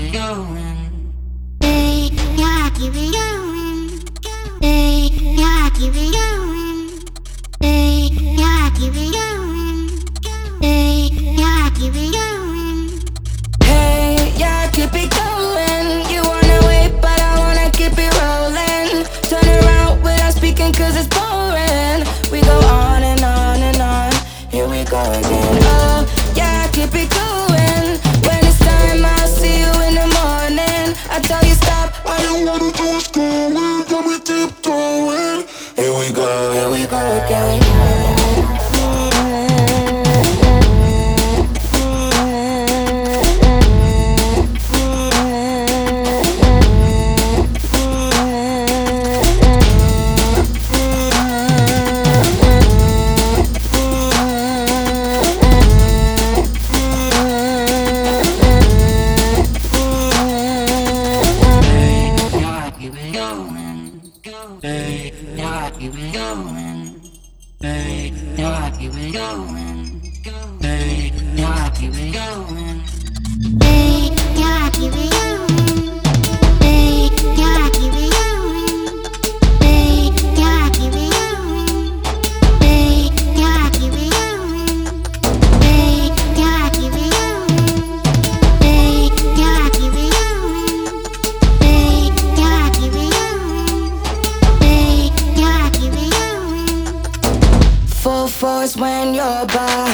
it going. Hey, yeah, keep it going. Hey, yeah, keep it going. Hey, yeah, keep it going. Hey, yeah, keep it going. Hey, yeah, keep it going. You wanna wait, but I wanna keep it rolling. Turn around without speaking, cause it's boring. We go on and on and on. Here we go again. Oh, yeah, keep it going. When it's time, I'll see you in the morning. I tell you stop, I don't wanna just go in. Got me tiptoeing. Here we go again. Hey, yeah, keep it going. Hey, yeah, keep it going. Hey, yeah, keep it going. Hey, yeah, keep it going. Hey, yeah, keep it going. Hey, yeah, keep it going. Hey, yeah, keep it going. Hey, yeah, keep it going. Hey, yeah, keep it going. Hey, yeah, keep it going. Hey, yeah, keep it going. Full force when you're by.